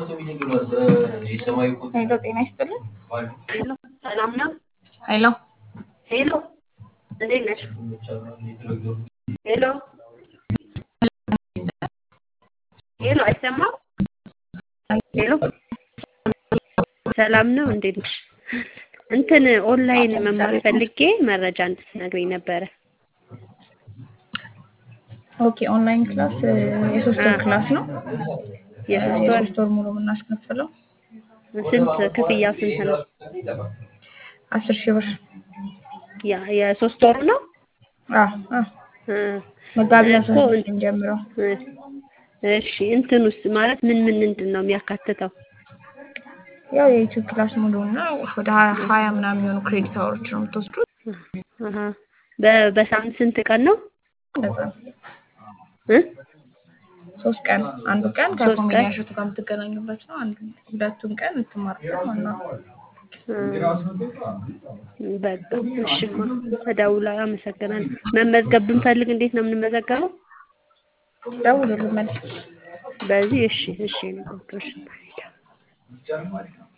ሄሎ ጤና ይስጥልኝ። ሄሎ ሰላም ነው? ሄሎ ሄሎ እንዴት ነሽ? ሄሎ ሄሎ አይሰማም? ሄሎ ሰላም ነው? እንዴት ነሽ? እንትን ኦንላይን መማር ፈልጌ መረጃ እንድትነግሪኝ ነበረ። ኦኬ ኦንላይን ክላስ የሶስት ወር ክላስ ነው። የሶስት ወር የሶስት ወር ሙሉ የምናስከፍለው ስንት ክፍያው ስንት ነው? 10,000 ብር። ያ የሶስት ወር ነው? መጋቢት እኮ 16 ጀምሮ። እሺ እንትንስ ማለት ምን ምንድን ነው የሚያካትተው? ያው የዩቲዩብ ክላስ ሙሉ እና ወደ 20 ምናምን የሚሆኑ ክሬዲት አወሮች ነው የምትወስዱት። በሳምንት ስንት ቀን ነው? ከዛ እ 3 ቀን አንዱ ቀን ከኮሜዲያን ሾቱ ጋር የምትገናኙበት ነው። ሁለቱን ቀን የምትማሩበት ነው። በቃ እሺማ እደውላለሁ። አመሰግናለሁ። መመዝገብ ብንፈልግ እንዴት ነው የምንመዘገበው? ደውሉልን መልስ በዚህ እሺ ነው።